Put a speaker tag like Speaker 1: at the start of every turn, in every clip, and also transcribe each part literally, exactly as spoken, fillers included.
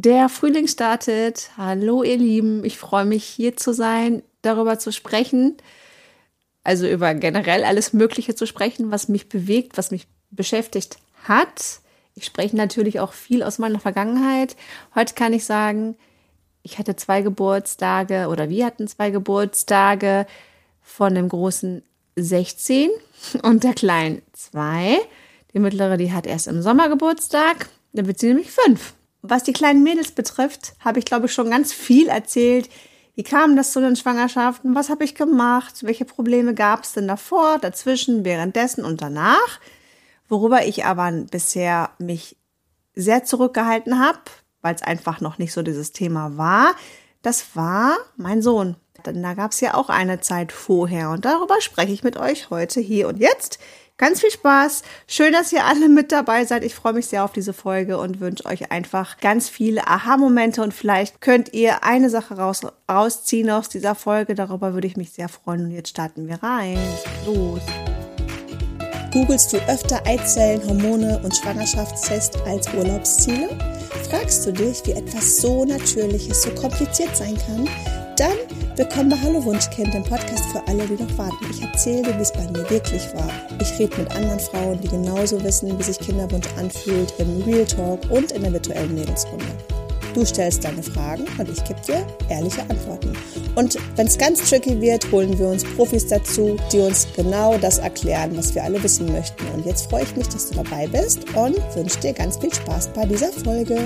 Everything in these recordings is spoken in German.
Speaker 1: Der Frühling startet. Hallo ihr Lieben, ich freue mich hier zu sein, darüber zu sprechen, also über generell alles Mögliche zu sprechen, was mich bewegt, was mich beschäftigt hat. Ich spreche natürlich auch viel aus meiner Vergangenheit. Heute kann ich sagen, ich hatte zwei Geburtstage oder wir hatten zwei Geburtstage von dem großen sechzehn und der kleinen zwei. Die mittlere, die hat erst im Sommer Geburtstag, dann wird sie nämlich fünf. Was die kleinen Mädels betrifft, habe ich, glaube ich, schon ganz viel erzählt. Wie kam das zu den Schwangerschaften? Was habe ich gemacht? Welche Probleme gab es denn davor, dazwischen, währenddessen und danach? Worüber ich aber bisher mich sehr zurückgehalten habe, weil es einfach noch nicht so dieses Thema war, das war mein Sohn. Denn da gab es ja auch eine Zeit vorher und darüber spreche ich mit euch heute hier und jetzt. Ganz viel Spaß. Schön, dass ihr alle mit dabei seid. Ich freue mich sehr auf diese Folge und wünsche euch einfach ganz viele Aha-Momente und vielleicht könnt ihr eine Sache raus, rausziehen aus dieser Folge. Darüber würde ich mich sehr freuen. Und jetzt starten wir rein. Los.
Speaker 2: Googlest du öfter Eizellen, Hormone und Schwangerschaftstest als Urlaubsziele? Fragst du dich, wie etwas so Natürliches so kompliziert sein kann? Dann willkommen bei Hallo Wunschkind, dem Podcast für alle, die noch warten. Ich erzähle dir, wie es bei mir wirklich war. Ich rede mit anderen Frauen, die genauso wissen, wie sich Kinderwunsch anfühlt, im Real Talk und in der virtuellen Mädelsrunde. Du stellst deine Fragen und ich gebe dir ehrliche Antworten. Und wenn es ganz tricky wird, holen wir uns Profis dazu, die uns genau das erklären, was wir alle wissen möchten. Und jetzt freue ich mich, dass du dabei bist und wünsche dir ganz viel Spaß bei dieser Folge.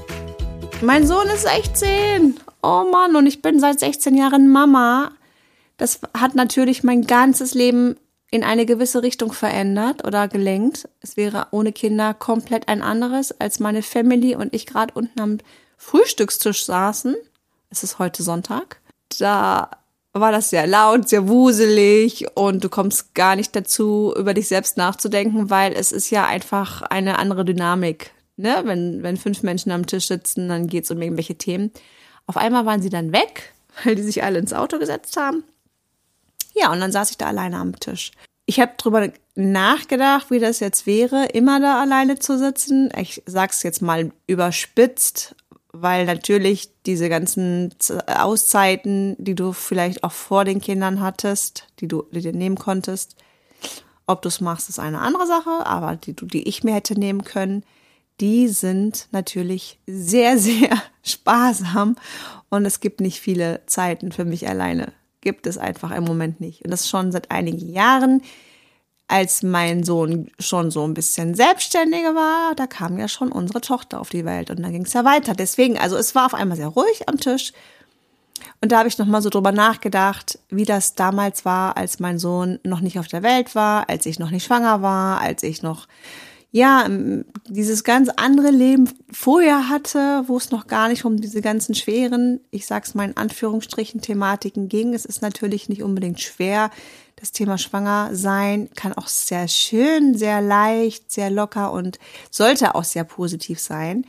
Speaker 1: Mein Sohn ist sechzehn. Oh Mann, und ich bin seit sechzehn Jahren Mama. Das hat natürlich mein ganzes Leben in eine gewisse Richtung verändert oder gelenkt. Es wäre ohne Kinder komplett ein anderes, als meine Family und ich gerade unten am Frühstückstisch saßen. Es ist heute Sonntag. Da war das sehr laut, sehr wuselig und du kommst gar nicht dazu, über dich selbst nachzudenken, weil es ist ja einfach eine andere Dynamik. Ne? Wenn, wenn fünf Menschen am Tisch sitzen, dann geht es um irgendwelche Themen. Auf einmal waren sie dann weg, weil die sich alle ins Auto gesetzt haben. Ja, und dann saß ich da alleine am Tisch. Ich habe drüber nachgedacht, wie das jetzt wäre, immer da alleine zu sitzen. Ich sag's jetzt mal überspitzt, weil natürlich diese ganzen Auszeiten, die du vielleicht auch vor den Kindern hattest, die du die dir nehmen konntest, ob du es machst, ist eine andere Sache, aber die, die ich mir hätte nehmen können, die sind natürlich sehr, sehr sparsam und es gibt nicht viele Zeiten für mich alleine. Gibt es einfach im Moment nicht. Und das schon seit einigen Jahren, als mein Sohn schon so ein bisschen selbstständiger war, da kam ja schon unsere Tochter auf die Welt und dann ging es ja weiter. Deswegen, also es war auf einmal sehr ruhig am Tisch und da habe ich nochmal so drüber nachgedacht, wie das damals war, als mein Sohn noch nicht auf der Welt war, als ich noch nicht schwanger war, als ich noch ja, dieses ganz andere Leben vorher hatte, wo es noch gar nicht um diese ganzen schweren, ich sag's mal in Anführungsstrichen, Thematiken ging. Es ist natürlich nicht unbedingt schwer. Das Thema Schwanger sein kann auch sehr schön, sehr leicht, sehr locker und sollte auch sehr positiv sein.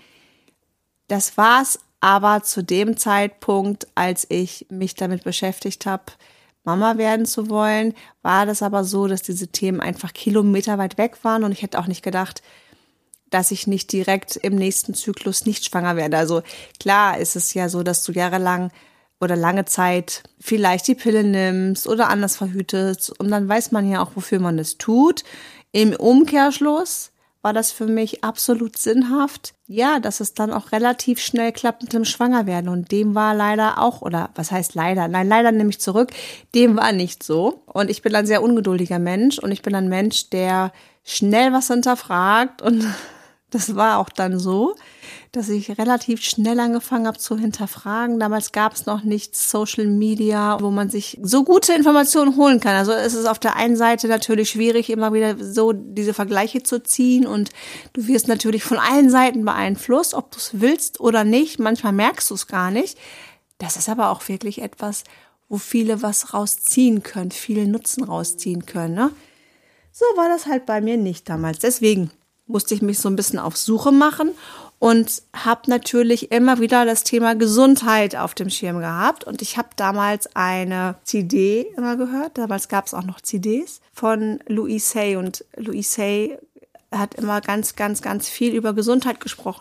Speaker 1: Das war's aber zu dem Zeitpunkt, als ich mich damit beschäftigt habe, Mama werden zu wollen, war das aber so, dass diese Themen einfach kilometerweit weg waren und ich hätte auch nicht gedacht, dass ich nicht direkt im nächsten Zyklus nicht schwanger werde. Also klar ist es ja so, dass du jahrelang oder lange Zeit vielleicht die Pille nimmst oder anders verhütest und dann weiß man ja auch, wofür man das tut. Im Umkehrschluss war das für mich absolut sinnhaft, ja, dass es dann auch relativ schnell klappt mit dem Schwangerwerden und dem war leider auch, oder was heißt leider, nein, leider nehme ich zurück, dem war nicht so und ich bin ein sehr ungeduldiger Mensch und ich bin ein Mensch, der schnell was hinterfragt und das war auch dann so, dass ich relativ schnell angefangen habe zu hinterfragen. Damals gab es noch nicht Social Media, wo man sich so gute Informationen holen kann. Also es ist auf der einen Seite natürlich schwierig, immer wieder so diese Vergleiche zu ziehen und du wirst natürlich von allen Seiten beeinflusst, ob du es willst oder nicht. Manchmal merkst du es gar nicht. Das ist aber auch wirklich etwas, wo viele was rausziehen können, viele Nutzen rausziehen können. Ne? So war das halt bei mir nicht damals. Deswegen musste ich mich so ein bisschen auf Suche machen und habe natürlich immer wieder das Thema Gesundheit auf dem Schirm gehabt. Und ich habe damals eine C D immer gehört. Damals gab es auch noch C Ds von Louise Hay. Und Louise Hay hat immer ganz, ganz, ganz viel über Gesundheit gesprochen.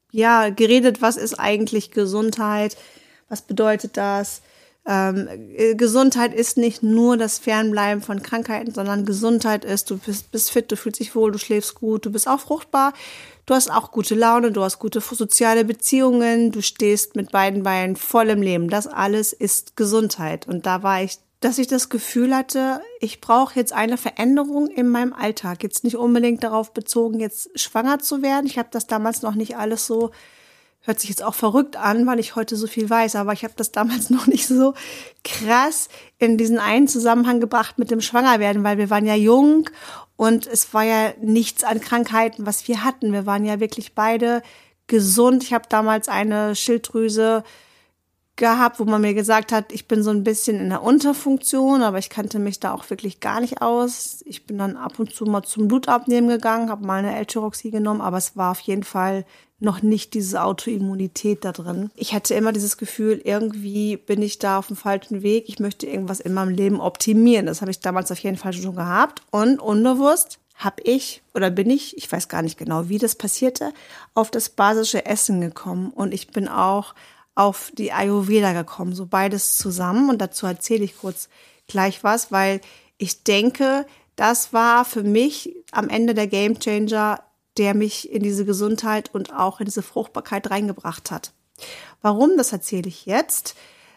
Speaker 1: ja, geredet, was ist eigentlich Gesundheit, was bedeutet das? Ähm, Gesundheit ist nicht nur das Fernbleiben von Krankheiten, sondern Gesundheit ist, du bist, bist fit, du fühlst dich wohl, du schläfst gut, du bist auch fruchtbar, du hast auch gute Laune, du hast gute soziale Beziehungen, du stehst mit beiden Beinen voll im Leben. Das alles ist Gesundheit. Und da war ich, dass ich das Gefühl hatte, ich brauche jetzt eine Veränderung in meinem Alltag. Jetzt nicht unbedingt darauf bezogen, jetzt schwanger zu werden. Ich habe das damals noch nicht alles so, hört sich jetzt auch verrückt an, weil ich heute so viel weiß, aber ich habe das damals noch nicht so krass in diesen einen Zusammenhang gebracht mit dem Schwangerwerden, weil wir waren ja jung und es war ja nichts an Krankheiten, was wir hatten. Wir waren ja wirklich beide gesund. Ich habe damals eine Schilddrüse gehabt, wo man mir gesagt hat, ich bin so ein bisschen in der Unterfunktion, aber ich kannte mich da auch wirklich gar nicht aus. Ich bin dann ab und zu mal zum Blutabnehmen gegangen, habe mal eine L-Tyroxie genommen, aber es war auf jeden Fall noch nicht diese Autoimmunität da drin. Ich hatte immer dieses Gefühl, irgendwie bin ich da auf dem falschen Weg. Ich möchte irgendwas in meinem Leben optimieren. Das habe ich damals auf jeden Fall schon gehabt. Und unbewusst habe ich oder bin ich, ich weiß gar nicht genau, wie das passierte, auf das basische Essen gekommen. Und ich bin auch auf die Ayurveda gekommen. So beides zusammen. Und dazu erzähle ich kurz gleich was, weil ich denke, das war für mich am Ende der Gamechanger, der mich in diese Gesundheit und auch in diese Fruchtbarkeit reingebracht hat. Warum, das erzähle ich jetzt.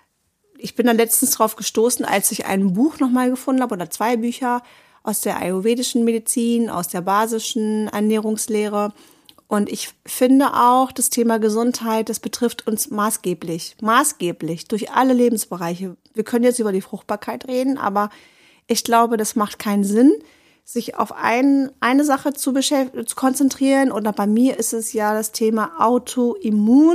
Speaker 1: Ich bin dann letztens drauf gestoßen, als ich ein Buch nochmal gefunden habe oder zwei Bücher aus der ayurvedischen Medizin, aus der basischen Ernährungslehre. Und ich finde auch, das Thema Gesundheit, das betrifft uns maßgeblich, maßgeblich durch alle Lebensbereiche. Wir können jetzt über die Fruchtbarkeit reden, aber ich glaube, das macht keinen Sinn, sich auf ein, eine Sache zu, beschäftigen, zu konzentrieren. Oder bei mir ist es ja das Thema Autoimmun,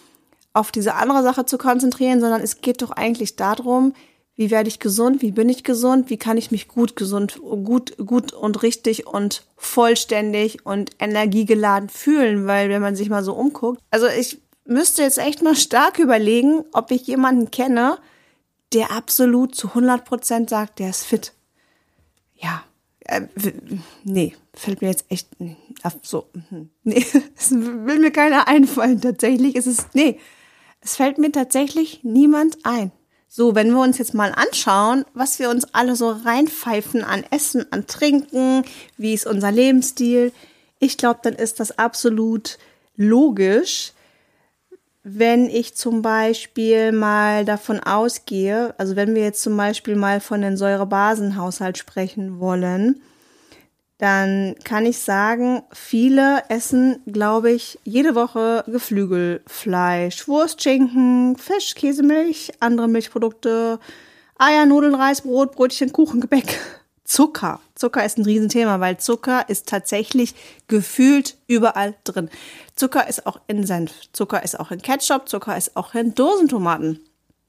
Speaker 1: auf diese andere Sache zu konzentrieren, sondern es geht doch eigentlich darum, wie werde ich gesund, wie bin ich gesund, wie kann ich mich gut gesund, gut, gut und richtig und vollständig und energiegeladen fühlen, weil wenn man sich mal so umguckt, also ich müsste jetzt echt mal stark überlegen, ob ich jemanden kenne, der absolut zu hundert Prozent sagt, der ist fit. Ja. Äh, nee, fällt mir jetzt echt so, nee, es will mir keiner einfallen, tatsächlich ist es, nee, es fällt mir tatsächlich niemand ein. So, wenn wir uns jetzt mal anschauen, was wir uns alle so reinpfeifen an Essen, an Trinken, wie ist unser Lebensstil, ich glaube, dann ist das absolut logisch, wenn ich zum Beispiel mal davon ausgehe, also wenn wir jetzt zum Beispiel mal von den Säurebasenhaushalt sprechen wollen, dann kann ich sagen, viele essen, glaube ich, jede Woche Geflügelfleisch, Wurst, Schinken, Fisch, Käse, Milch, andere Milchprodukte, Eier, Nudeln, Reis, Brot, Brötchen, Kuchen, Gebäck. Zucker. Zucker ist ein Riesenthema, weil Zucker ist tatsächlich gefühlt überall drin. Zucker ist auch in Senf, Zucker ist auch in Ketchup, Zucker ist auch in Dosentomaten.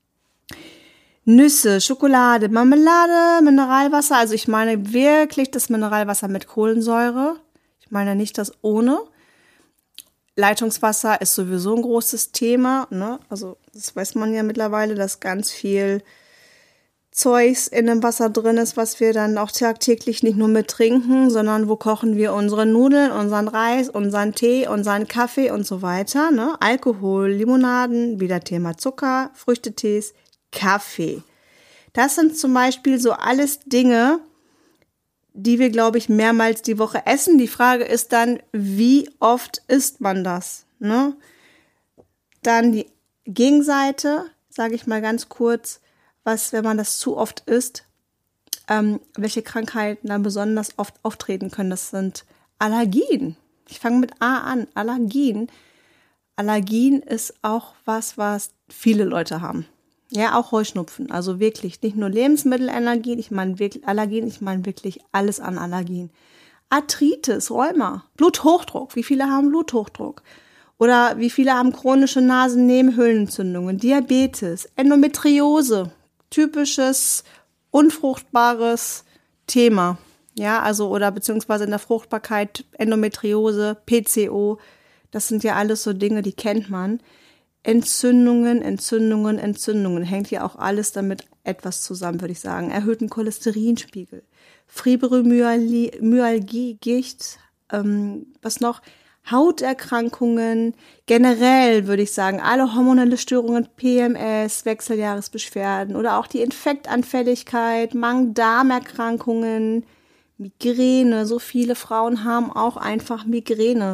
Speaker 1: Nüsse, Schokolade, Marmelade, Mineralwasser. Also ich meine wirklich das Mineralwasser mit Kohlensäure. Ich meine nicht das ohne. Leitungswasser ist sowieso ein großes Thema, ne? Also das weiß man ja mittlerweile, dass ganz viel Zeugs in dem Wasser drin ist, was wir dann auch tagtäglich nicht nur mit trinken, sondern wo kochen wir unsere Nudeln, unseren Reis, unseren Tee, unseren Kaffee und so weiter, ne? Alkohol, Limonaden, wieder Thema Zucker, Früchtetees, Kaffee. Das sind zum Beispiel so alles Dinge, die wir, glaube ich, mehrmals die Woche essen. Die Frage ist dann, wie oft isst man das, ne? Dann die Gegenseite, sage ich mal ganz kurz, was, wenn man das zu oft isst, ähm, welche Krankheiten dann besonders oft auftreten können. Das sind Allergien. Ich fange mit A an. Allergien. Allergien ist auch was, was viele Leute haben. Ja, auch Heuschnupfen. Also wirklich nicht nur Lebensmittelallergien, ich meine wirklich Allergien, ich meine wirklich alles an Allergien. Arthritis, Rheuma, Bluthochdruck. Wie viele haben Bluthochdruck? Oder wie viele haben chronische Nasennebenhöhlenentzündungen, Diabetes, Endometriose. Typisches, unfruchtbares Thema, ja, also oder beziehungsweise in der Fruchtbarkeit Endometriose, P C O, das sind ja alles so Dinge, die kennt man. Entzündungen, Entzündungen, Entzündungen, hängt ja auch alles damit etwas zusammen, würde ich sagen. Erhöhten Cholesterinspiegel, Fibromyalgie, Gicht, ähm, was noch, Hauterkrankungen, generell würde ich sagen, alle hormonelle Störungen, P M S, Wechseljahresbeschwerden oder auch die Infektanfälligkeit, Magen-Darm-Erkrankungen, Migräne. So viele Frauen haben auch einfach Migräne,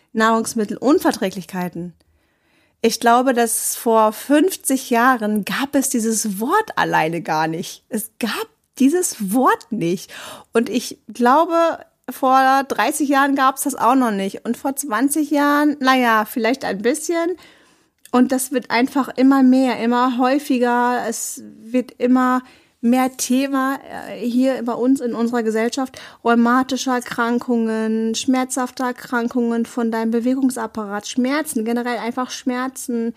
Speaker 1: Nahrungsmittelunverträglichkeiten. Ich glaube, dass vor fünfzig Jahren gab es dieses Wort alleine gar nicht. Es gab dieses Wort nicht. Und ich glaube, vor dreißig Jahren gab es das auch noch nicht. Und vor zwanzig Jahren, naja, vielleicht ein bisschen. Und das wird einfach immer mehr, immer häufiger. Es wird immer mehr Thema hier bei uns in unserer Gesellschaft. Rheumatische Erkrankungen, schmerzhafte Erkrankungen von deinem Bewegungsapparat, Schmerzen, generell einfach Schmerzen,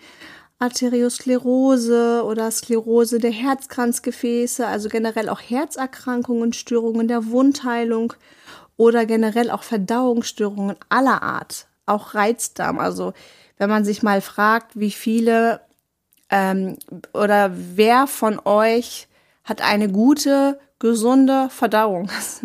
Speaker 1: Arteriosklerose oder Sklerose der Herzkranzgefäße, also generell auch Herzerkrankungen, Störungen der Wundheilung oder generell auch Verdauungsstörungen aller Art, auch Reizdarm. Also wenn man sich mal fragt, wie viele ähm, oder wer von euch hat eine gute, gesunde Verdauung. Das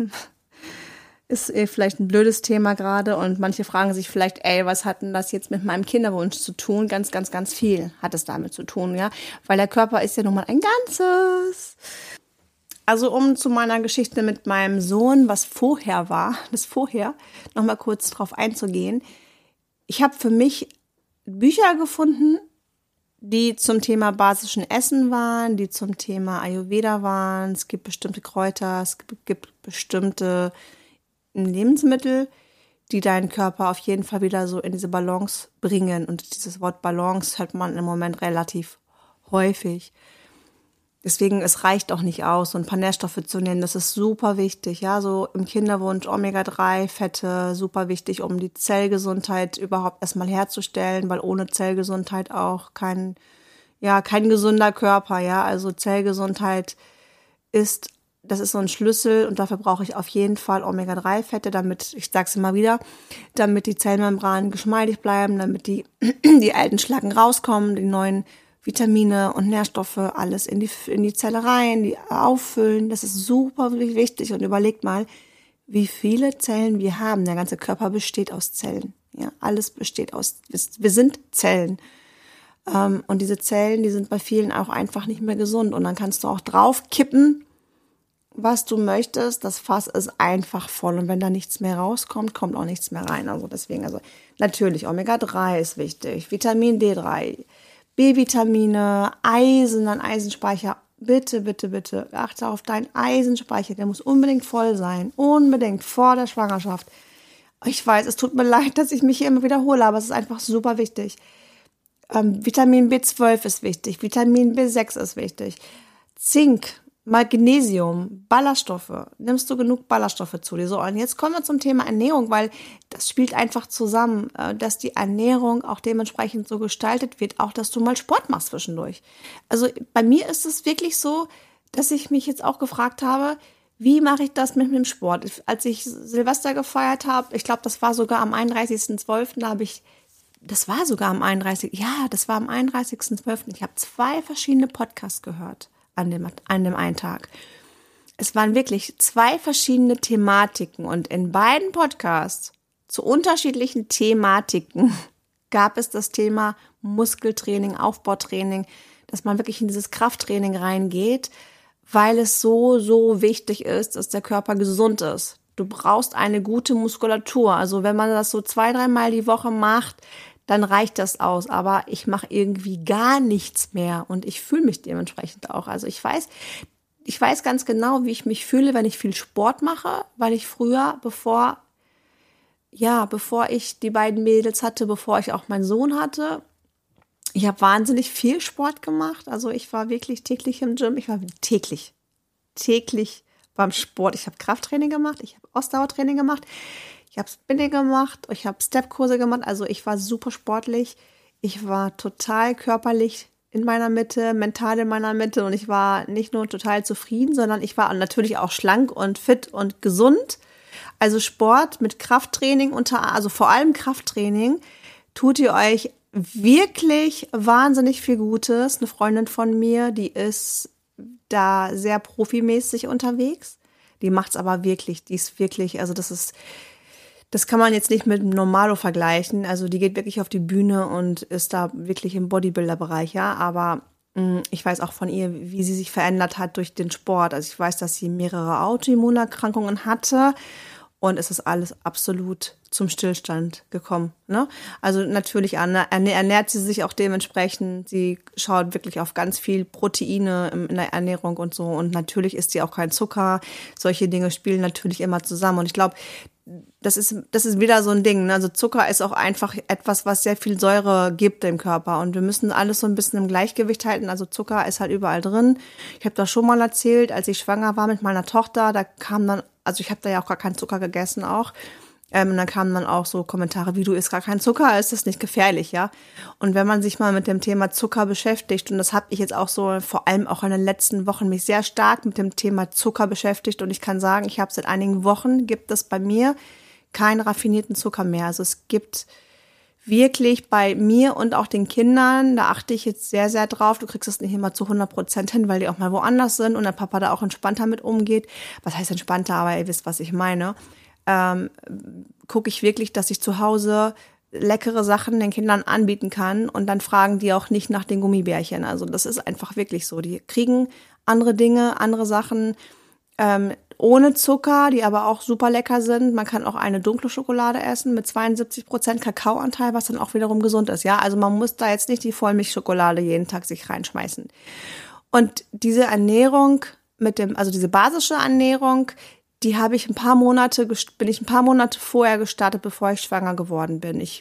Speaker 1: ist vielleicht ein blödes Thema gerade und manche fragen sich vielleicht, ey, was hat denn das jetzt mit meinem Kinderwunsch zu tun? Ganz, ganz, ganz viel hat es damit zu tun, ja, weil der Körper ist ja nun mal ein Ganzes. Also um zu meiner Geschichte mit meinem Sohn, was vorher war, das vorher, nochmal kurz drauf einzugehen. Ich habe für mich Bücher gefunden, die zum Thema basischen Essen waren, die zum Thema Ayurveda waren. Es gibt bestimmte Kräuter, es gibt bestimmte Lebensmittel, die deinen Körper auf jeden Fall wieder so in diese Balance bringen. Und dieses Wort Balance hört man im Moment relativ häufig. Deswegen, es reicht auch nicht aus, so ein paar Nährstoffe zu nehmen. Das ist super wichtig, ja, so im Kinderwunsch Omega drei Fette, super wichtig, um die Zellgesundheit überhaupt erstmal herzustellen, weil ohne Zellgesundheit auch kein, ja, kein gesunder Körper, ja. Also Zellgesundheit ist, das ist so ein Schlüssel und dafür brauche ich auf jeden Fall Omega drei Fette, damit, ich sag's immer wieder, damit die Zellmembranen geschmeidig bleiben, damit die, die alten Schlacken rauskommen, die neuen Vitamine und Nährstoffe, alles in die, in die Zelle rein, die auffüllen. Das ist super wichtig. Und überlegt mal, wie viele Zellen wir haben. Der ganze Körper besteht aus Zellen. Ja, alles besteht aus, wir sind Zellen. Und diese Zellen, die sind bei vielen auch einfach nicht mehr gesund. Und dann kannst du auch draufkippen, was du möchtest. Das Fass ist einfach voll. Und wenn da nichts mehr rauskommt, kommt auch nichts mehr rein. Also deswegen, also natürlich Omega drei ist wichtig, Vitamin D drei, B-Vitamine, Eisen, ein Eisenspeicher. Bitte, bitte, bitte, achte auf deinen Eisenspeicher. Der muss unbedingt voll sein. Unbedingt vor der Schwangerschaft. Ich weiß, es tut mir leid, dass ich mich hier immer wiederhole, aber es ist einfach super wichtig. Ähm, Vitamin B zwölf ist wichtig. Vitamin B sechs ist wichtig. Zink, Magnesium, Ballaststoffe. Nimmst du genug Ballaststoffe zu dir? So, und jetzt kommen wir zum Thema Ernährung, weil das spielt einfach zusammen, dass die Ernährung auch dementsprechend so gestaltet wird, auch dass du mal Sport machst zwischendurch. Also bei mir ist es wirklich so, dass ich mich jetzt auch gefragt habe, wie mache ich das mit dem Sport? Als ich Silvester gefeiert habe, ich glaube, das war sogar am einunddreißigsten zwölften, da habe ich, das war sogar am einunddreißigsten Ja, das war am einunddreißigsten zwölften Ich habe zwei verschiedene Podcasts gehört. An dem, an dem einen Tag. Es waren wirklich zwei verschiedene Thematiken und in beiden Podcasts zu unterschiedlichen Thematiken gab es das Thema Muskeltraining, Aufbautraining, dass man wirklich in dieses Krafttraining reingeht, weil es so, so wichtig ist, dass der Körper gesund ist. Du brauchst eine gute Muskulatur. Also wenn man das so zwei, dreimal die Woche macht, dann reicht das aus. Aber ich mache irgendwie gar nichts mehr und ich fühle mich dementsprechend auch. Also ich weiß, ich weiß ganz genau, wie ich mich fühle, wenn ich viel Sport mache, weil ich früher, bevor, ja, bevor ich die beiden Mädels hatte, bevor ich auch meinen Sohn hatte, ich habe wahnsinnig viel Sport gemacht. Also ich war wirklich täglich im Gym. Ich war täglich, täglich beim Sport. Ich habe Krafttraining gemacht, ich habe Ausdauertraining gemacht. Ich habe Spinning gemacht, ich habe Stepkurse gemacht, also ich war super sportlich. Ich war total körperlich in meiner Mitte, mental in meiner Mitte und ich war nicht nur total zufrieden, sondern ich war natürlich auch schlank und fit und gesund. Also Sport mit Krafttraining, unter, also vor allem Krafttraining, tut ihr euch wirklich wahnsinnig viel Gutes. Eine Freundin von mir, die ist da sehr profimäßig unterwegs. Die macht's aber wirklich, die ist wirklich, also das ist Das kann man jetzt nicht mit Normalo vergleichen. Also die geht wirklich auf die Bühne und ist da wirklich im Bodybuilder-Bereich, ja. Aber mh, ich weiß auch von ihr, wie sie sich verändert hat durch den Sport. Also ich weiß, dass sie mehrere Autoimmunerkrankungen hatte und es ist alles absolut zum Stillstand gekommen, ne? Also natürlich ernährt sie sich auch dementsprechend. Sie schaut wirklich auf ganz viel Proteine in der Ernährung und so. Und natürlich isst sie auch kein Zucker. Solche Dinge spielen natürlich immer zusammen. Und ich glaube, das ist, das ist wieder so ein Ding, ne? Also Zucker ist auch einfach etwas, was sehr viel Säure gibt im Körper. Und wir müssen alles so ein bisschen im Gleichgewicht halten. Also Zucker ist halt überall drin. Ich habe das schon mal erzählt, als ich schwanger war mit meiner Tochter, da kam dann, also ich habe da ja auch gar keinen Zucker gegessen auch. Ähm, und dann kamen dann auch so Kommentare, wie du isst gar keinen Zucker, ist das nicht gefährlich, ja? Und wenn man sich mal mit dem Thema Zucker beschäftigt, und das habe ich jetzt auch so vor allem auch in den letzten Wochen mich sehr stark mit dem Thema Zucker beschäftigt und ich kann sagen, ich habe seit einigen Wochen, gibt es bei mir keinen raffinierten Zucker mehr. Also es gibt wirklich bei mir und auch den Kindern, da achte ich jetzt sehr, sehr drauf, du kriegst es nicht immer zu hundert Prozent hin, weil die auch mal woanders sind und der Papa da auch entspannter mit umgeht. Was heißt entspannter, aber ihr wisst, was ich meine. Ähm, gucke ich wirklich, dass ich zu Hause leckere Sachen den Kindern anbieten kann und dann fragen die auch nicht nach den Gummibärchen. Also das ist einfach wirklich so. Die kriegen andere Dinge, andere Sachen ähm, ohne Zucker, die aber auch super lecker sind. Man kann auch eine dunkle Schokolade essen mit zweiundsiebzig Prozent Kakaoanteil, was dann auch wiederum gesund ist. Ja, also man muss da jetzt nicht die Vollmilchschokolade jeden Tag sich reinschmeißen. Und diese Ernährung mit dem, also diese basische Ernährung, die habe ich ein paar Monate, bin ich ein paar Monate vorher gestartet, bevor ich schwanger geworden bin. Ich,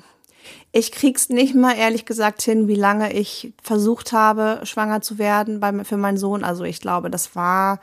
Speaker 1: ich krieg's nicht mal ehrlich gesagt hin, wie lange ich versucht habe, schwanger zu werden bei, für meinen Sohn. Also ich glaube, das war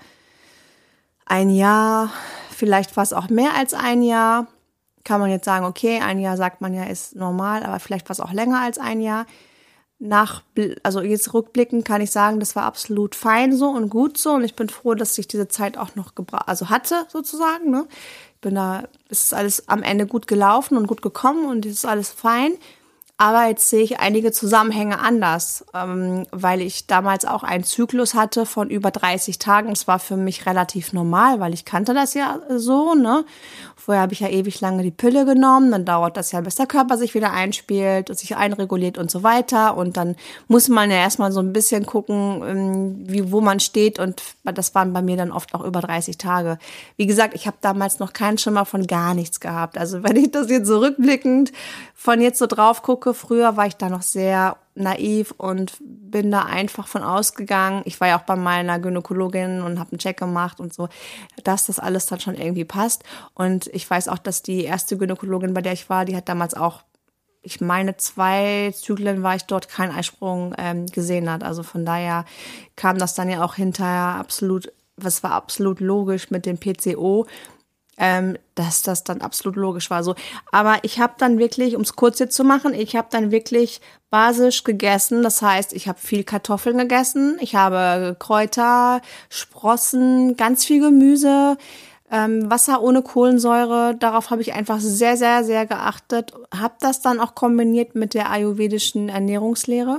Speaker 1: ein Jahr, vielleicht war es auch mehr als ein Jahr. Kann man jetzt sagen, okay, ein Jahr sagt man ja, ist normal, aber vielleicht war es auch länger als ein Jahr. Nach, also jetzt rückblickend kann ich sagen, das war absolut fein so und gut so und ich bin froh, dass ich diese Zeit auch noch gebra- also hatte sozusagen, ne? Ich bin da, es ist alles am Ende gut gelaufen und gut gekommen und es ist alles fein. Aber jetzt sehe ich einige Zusammenhänge anders, ähm, weil ich damals auch einen Zyklus hatte von über dreißig Tagen. Das war für mich relativ normal, weil ich kannte das ja so, ne? Vorher habe ich ja ewig lange die Pille genommen, dann dauert das ja, bis der Körper sich wieder einspielt und sich einreguliert und so weiter. Und dann muss man ja erstmal so ein bisschen gucken, wie, wo man steht. Und das waren bei mir dann oft auch über dreißig Tage. Wie gesagt, ich habe damals noch keinen Schimmer von gar nichts gehabt. Also wenn ich das jetzt so rückblickend von jetzt so drauf gucke, früher war ich da noch sehr naiv und bin da einfach von ausgegangen. Ich war ja auch bei meiner Gynäkologin und habe einen Check gemacht und so, dass das alles dann schon irgendwie passt. Und ich weiß auch, dass die erste Gynäkologin, bei der ich war, die hat damals auch, ich meine, zwei Zyklen war ich dort, keinen Eisprung ähm, gesehen hat. Also von daher kam das dann ja auch hinterher absolut, was war absolut logisch mit dem P C O. Ähm, dass das dann absolut logisch war. So, aber ich habe dann wirklich, um es kurz jetzt zu machen, ich habe dann wirklich basisch gegessen. Das heißt, ich habe viel Kartoffeln gegessen, ich habe Kräuter, Sprossen, ganz viel Gemüse, ähm, Wasser ohne Kohlensäure. Darauf habe ich einfach sehr, sehr, sehr geachtet. Habe das dann auch kombiniert mit der ayurvedischen Ernährungslehre.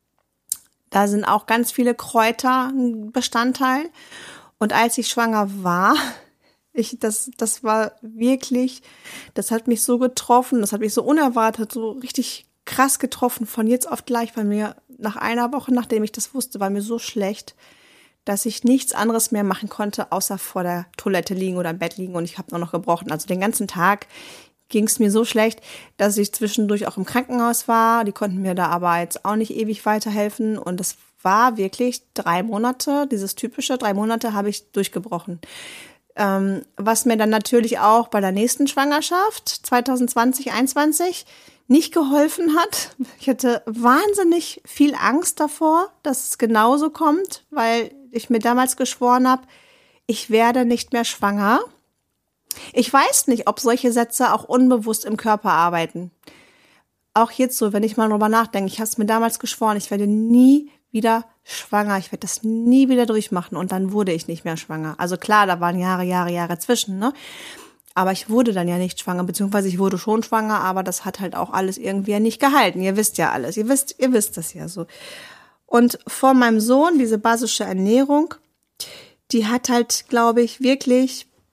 Speaker 1: Da sind auch ganz viele Kräuter ein Bestandteil. Und als ich schwanger war, Ich, das, das war wirklich, das hat mich so getroffen, das hat mich so unerwartet, so richtig krass getroffen, von jetzt auf gleich, weil mir nach einer Woche, nachdem ich das wusste, war mir so schlecht, dass ich nichts anderes mehr machen konnte, außer vor der Toilette liegen oder im Bett liegen und ich habe nur noch gebrochen. Also den ganzen Tag ging es mir so schlecht, dass ich zwischendurch auch im Krankenhaus war. Die konnten mir da aber jetzt auch nicht ewig weiterhelfen und das war wirklich drei Monate, dieses typische, drei Monate habe ich durchgebrochen. Ähm, was mir dann natürlich auch bei der nächsten Schwangerschaft zwanzig zwanzig, einundzwanzig nicht geholfen hat. Ich hatte wahnsinnig viel Angst davor, dass es genauso kommt, weil ich mir damals geschworen habe, ich werde nicht mehr schwanger. Ich weiß nicht, ob solche Sätze auch unbewusst im Körper arbeiten. Auch jetzt so, wenn ich mal drüber nachdenke, ich habe es mir damals geschworen, ich werde nie wieder schwanger, ich werde das nie wieder durchmachen und dann wurde ich nicht mehr schwanger. Also klar, da waren Jahre, Jahre, Jahre zwischen, ne? Aber ich wurde dann ja nicht schwanger, beziehungsweise ich wurde schon schwanger, aber das hat halt auch alles irgendwie nicht gehalten. Ihr wisst ja alles, ihr wisst, ihr wisst das ja so. Und vor meinem Sohn, diese basische Ernährung, die hat halt, glaube ich, wirklich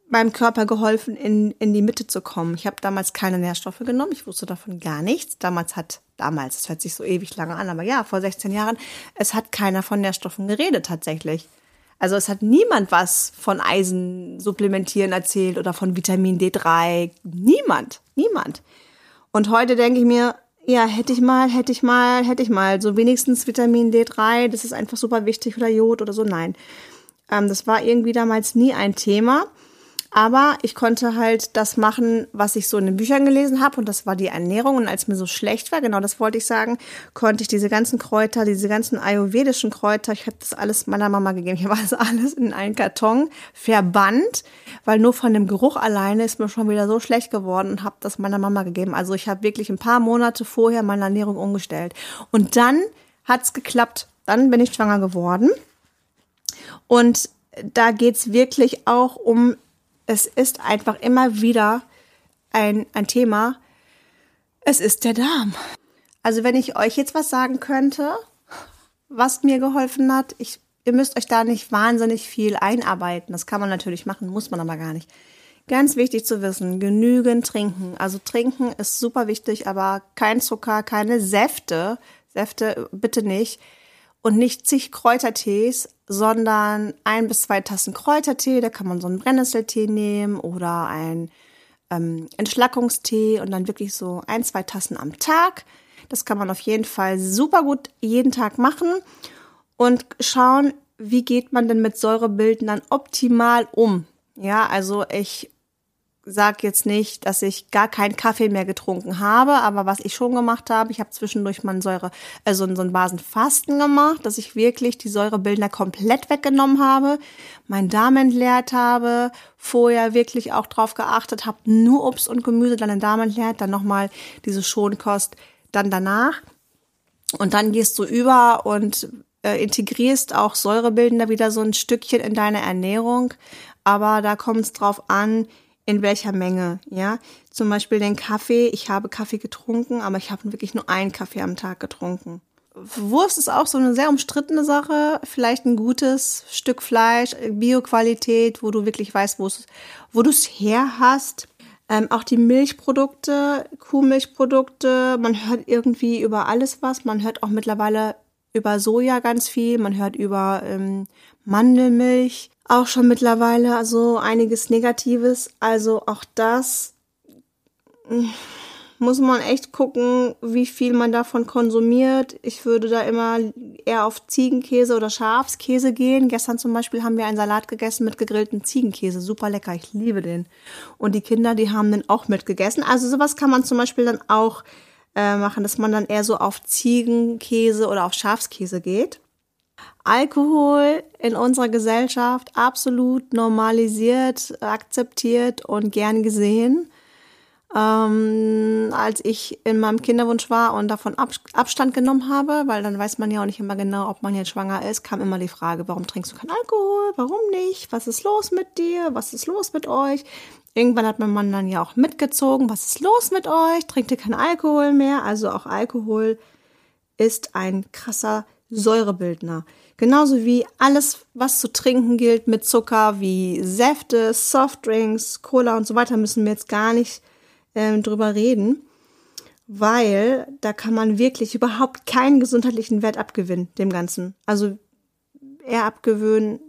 Speaker 1: meinem Körper geholfen, in, in die Mitte zu kommen. Ich habe damals keine Nährstoffe genommen, ich wusste davon gar nichts. Damals hat, damals, das hört sich so ewig lange an, aber ja, vor sechzehn Jahren, es hat keiner von Nährstoffen geredet tatsächlich. Also es hat niemand was von Eisensupplementieren erzählt oder von Vitamin D drei. Niemand, niemand. Und heute denke ich mir, ja, hätte ich mal, hätte ich mal, hätte ich mal. So wenigstens Vitamin D drei, das ist einfach super wichtig, oder Jod oder so. Nein, ähm, das war irgendwie damals nie ein Thema. Aber ich konnte halt das machen, was ich so in den Büchern gelesen habe. Und das war die Ernährung. Und als mir so schlecht war, genau das wollte ich sagen, konnte ich diese ganzen Kräuter, diese ganzen ayurvedischen Kräuter, ich habe das alles meiner Mama gegeben. Ich habe das alles in einen Karton verbannt, weil nur von dem Geruch alleine ist mir schon wieder so schlecht geworden und habe das meiner Mama gegeben. Also ich habe wirklich ein paar Monate vorher meine Ernährung umgestellt. Und dann hat's geklappt. Dann bin ich schwanger geworden. Und da geht's wirklich auch um, es ist einfach immer wieder ein, ein Thema. Es ist der Darm. Also wenn ich euch jetzt was sagen könnte, was mir geholfen hat, ich, ihr müsst euch da nicht wahnsinnig viel einarbeiten. Das kann man natürlich machen, muss man aber gar nicht. Ganz wichtig zu wissen, genügend trinken. Also trinken ist super wichtig, aber kein Zucker, keine Säfte. Säfte bitte nicht. Und nicht zig Kräutertees, sondern ein bis zwei Tassen Kräutertee. Da kann man so einen Brennnesseltee nehmen oder einen ähm, Entschlackungstee und dann wirklich so ein, zwei Tassen am Tag. Das kann man auf jeden Fall super gut jeden Tag machen und schauen, wie geht man denn mit Säurebildern optimal um. Ja, also ich sage jetzt nicht, dass ich gar keinen Kaffee mehr getrunken habe, aber was ich schon gemacht habe, ich habe zwischendurch mal ein Säure, also so ein Basenfasten gemacht, dass ich wirklich die Säurebildner komplett weggenommen habe, meinen Darm entleert habe, vorher wirklich auch drauf geachtet habe, nur Obst und Gemüse, dann den Darm entleert, dann nochmal diese Schonkost, dann danach und dann gehst du über und äh, integrierst auch Säurebildner wieder so ein Stückchen in deine Ernährung, aber da kommt es drauf an, in welcher Menge, ja. Zum Beispiel den Kaffee. Ich habe Kaffee getrunken, aber ich habe wirklich nur einen Kaffee am Tag getrunken. Wurst ist auch so eine sehr umstrittene Sache. Vielleicht ein gutes Stück Fleisch, Bio-Qualität, wo du wirklich weißt, wo es, wo du es her hast. Ähm, auch die Milchprodukte, Kuhmilchprodukte. Man hört irgendwie über alles was. Man hört auch mittlerweile über Soja ganz viel. Man hört über ähm, Mandelmilch. Auch schon mittlerweile also einiges Negatives. Also auch das muss man echt gucken, wie viel man davon konsumiert. Ich würde da immer eher auf Ziegenkäse oder Schafskäse gehen. Gestern zum Beispiel haben wir einen Salat gegessen mit gegrilltem Ziegenkäse. Super lecker, ich liebe den. Und die Kinder, die haben den auch mitgegessen. Also sowas kann man zum Beispiel dann auch äh, machen, dass man dann eher so auf Ziegenkäse oder auf Schafskäse geht. Alkohol in unserer Gesellschaft absolut normalisiert, akzeptiert und gern gesehen. Ähm, als ich in meinem Kinderwunsch war und davon Abstand genommen habe, weil dann weiß man ja auch nicht immer genau, ob man jetzt schwanger ist, kam immer die Frage, warum trinkst du keinen Alkohol, warum nicht, was ist los mit dir, was ist los mit euch? Irgendwann hat mein Mann dann ja auch mitgezogen, was ist los mit euch, trinkt ihr keinen Alkohol mehr? Also auch Alkohol ist ein krasser Säurebildner. Genauso wie alles, was zu trinken gilt mit Zucker, wie Säfte, Softdrinks, Cola und so weiter, müssen wir jetzt gar nicht ähm, drüber reden, weil da kann man wirklich überhaupt keinen gesundheitlichen Wert abgewinnen, dem Ganzen. Also eher abgewöhnen